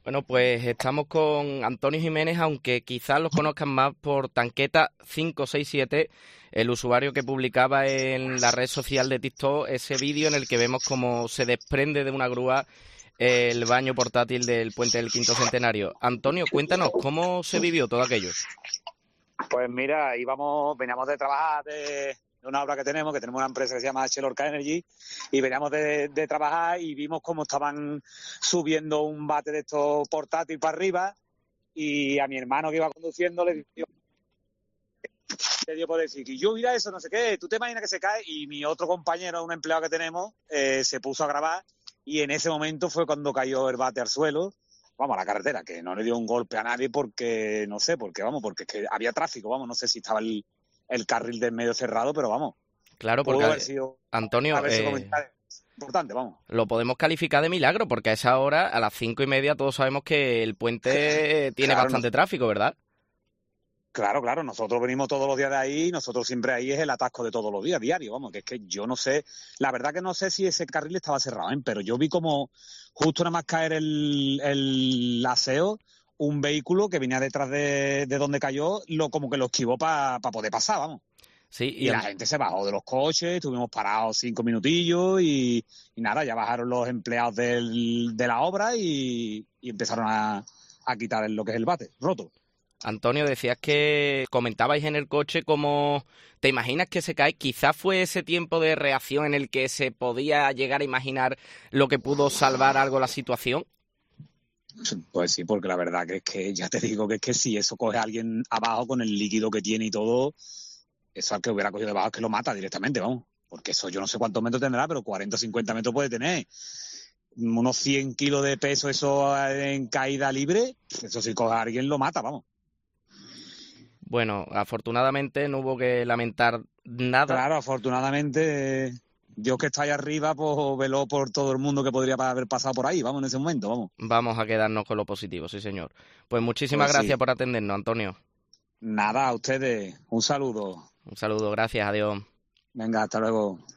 Bueno, pues estamos con Antonio Jiménez, aunque quizás los conozcan más por Tanqueta567, el usuario que publicaba en la red social de TikTok ese vídeo en el que vemos cómo se desprende de una grúa el baño portátil del puente del Quinto Centenario. Antonio, cuéntanos, ¿cómo se vivió todo aquello? Pues mira, veníamos de trabajar de una obra que tenemos una empresa que se llama Lorca Energy, y veníamos de trabajar y vimos cómo estaban subiendo un bate de estos portátil para arriba, y a mi hermano que iba conduciendo le dio por decir que yo mira eso, no sé qué, tú te imaginas que se cae, y mi otro compañero, un empleado que tenemos, se puso a grabar, y en ese momento fue cuando cayó el bate al suelo. Vamos, a la carretera, que no le dio un golpe a nadie porque, no sé, porque es que había tráfico, no sé si estaba el carril del medio cerrado, pero vamos. Claro, Pudo porque haber sido, Antonio, importante, vamos. lo podemos calificar de milagro, porque a esa hora, a las 5:30, todos sabemos que el puente tiene bastante tráfico, ¿verdad? Claro, nosotros venimos todos los días de ahí, nosotros siempre ahí es el atasco de todos los días, diario, vamos, que es que yo no sé, la verdad que no sé si ese carril estaba cerrado, pero yo vi como justo nada más caer el aseo, un vehículo que venía detrás de donde cayó, como que lo esquivó para poder pasar, vamos. Sí, Y la gente se bajó de los coches, estuvimos parados 5 minutillos y nada, ya bajaron los empleados de la obra y empezaron a quitar lo que es el bate roto. Antonio, decías que comentabais en el coche cómo te imaginas que se cae. Quizás fue ese tiempo de reacción en el que se podía llegar a imaginar lo que pudo salvar algo la situación. Pues sí, porque la verdad que es que ya te digo que es que si eso coge a alguien abajo con el líquido que tiene y todo, eso al que hubiera cogido debajo es que lo mata directamente, vamos. Porque eso yo no sé cuántos metros tendrá, pero 40 o 50 metros puede tener. Unos 100 kilos de peso eso en caída libre, eso si coge a alguien lo mata, vamos. Bueno, afortunadamente no hubo que lamentar nada. Claro, afortunadamente, Dios que está ahí arriba, pues veló por todo el mundo que podría haber pasado por ahí, vamos, en ese momento, vamos. Vamos a quedarnos con lo positivo, sí señor. Pues muchísimas gracias por atendernos, Antonio. Nada, a ustedes, un saludo. Un saludo, gracias, adiós. Venga, hasta luego.